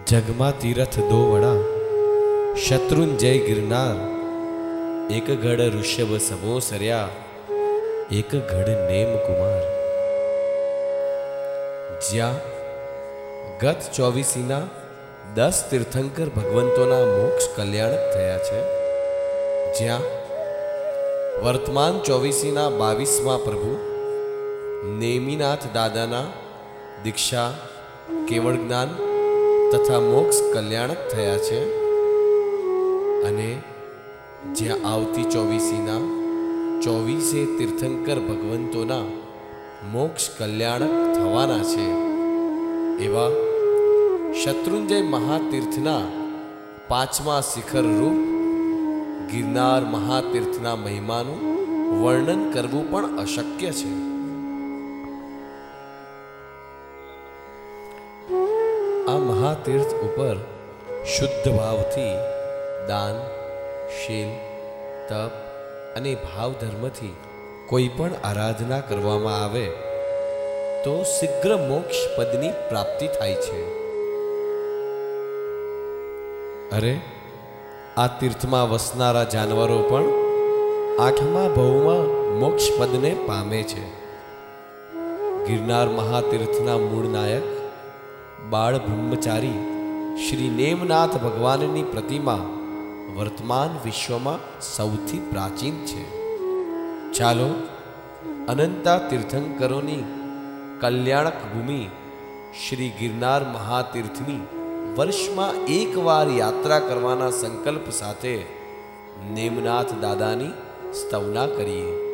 जगमा तीरथ दो वड़ा शत्रुंजय गिरनार एक गढ़ ऋषभ सबो सरया एक गढ़ नेम कुमार। ज्या गत चौवीसीना 10 तीर्थंकर भगवंतोना मोक्ष कल्याणक थया छे, ज्या वर्तमान चौवीसीना 22मा प्रभु नेमीनाथ दादाना दीक्षा केवल ज्ञान तथा मोक्ष कल्याणक थया छे अने ज्या आवती चौवीसीना 24 तीर्थंकर भगवंतोना मोक्ष कल्याणक थवाना छे एवा शत्रुंजय महातीर्थना 5मा शिखर रूप गिरनार महातीर्थना महिमानुं वर्णन करवुं पण अशक्य छे। आ महातीर्थ उपर शुद्ध भावथी दान शील तप अने भाव धर्मथी कोई पण आराधना करवामां आवे तो शीघ्र मोक्ष पदनी प्राप्ति थाय छे। अरे आ तीर्थमां वसनारा जानवरो पण 8मा भवमां मोक्ष पदने पामे छे। गिरनार महातीर्थना मूळ नायक बाळ ब्रह्मचारी श्री नेमनाथ भगवाननी प्रतिमा वर्तमान विश्वमां सौथी प्राचीन छे। चालो अनंता तीर्थंकरोनी कल्याणक भूमि श्री गिरनार महातीर्थनी वर्षमां एक वार यात्रा करवाना संकल्प साथे नेमनाथ दादानी स्तवना करीए।